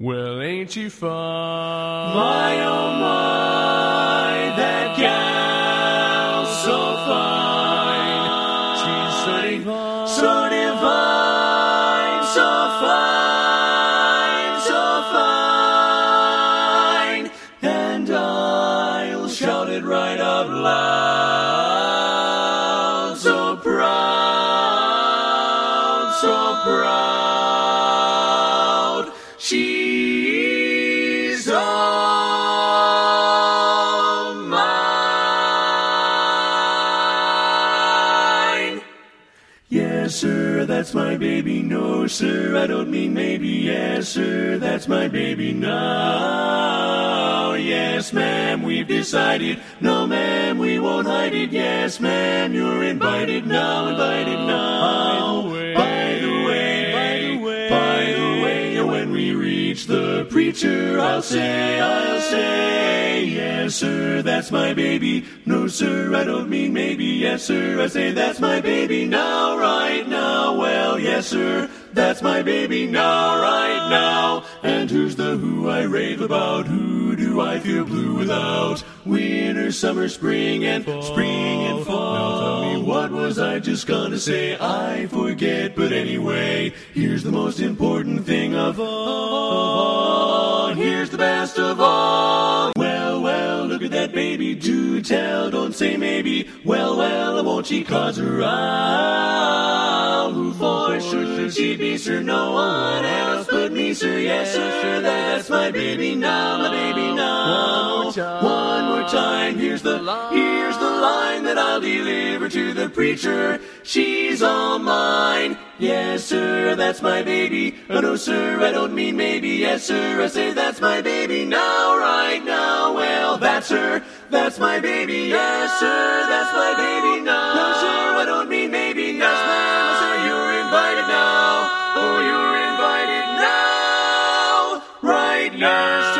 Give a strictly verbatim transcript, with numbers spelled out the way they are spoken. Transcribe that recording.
Well, ain't she fine? My, oh my, that gal's so fine. She's so divine, So divine, so fine, so fine. And I'll shout it right out loud. So proud, so proud. She's all mine. Yes, sir, that's my baby. No, sir, I don't mean maybe. Yes, sir, that's my baby now. Yes, ma'am, we've decided. No, ma'am, we won't hide it. Yes, ma'am, you're invited now, invited now. By the way, by the way, by the way, by the way, when we reach the preacher, I'll say, I'll say, yes, sir, that's my baby. No, sir, I don't mean maybe. Yes, sir, I say that's my baby now, right now. Well, yes, sir, that's my baby now, right now. And who's the who I rave about? Who do I feel blue without? Winter, summer, spring, and spring and fall. Now tell me, what was I just gonna say? I forget, but anyway, here's the most important thing of all. Here's the best of all. Well, well, look at that baby. Do tell, don't say maybe. Well, well, won't she cause a row? Who for sure should she be, sir? No one else but me, sir. Yes, sir, that's my baby now, my baby now. One more time. One more time. Here's the, here's the line that I'll deliver to the preacher. She's all mine. Yes, sir, that's my baby. Oh, no, sir, I don't mean maybe. Yes, sir, I say that's my baby now, right now. Well, that's her. That's my baby. Yes, sir, that's my baby now. No, sir, I don't mean maybe. Yes, ma'am, sir, you're invited now. Oh, you're invited now, right now.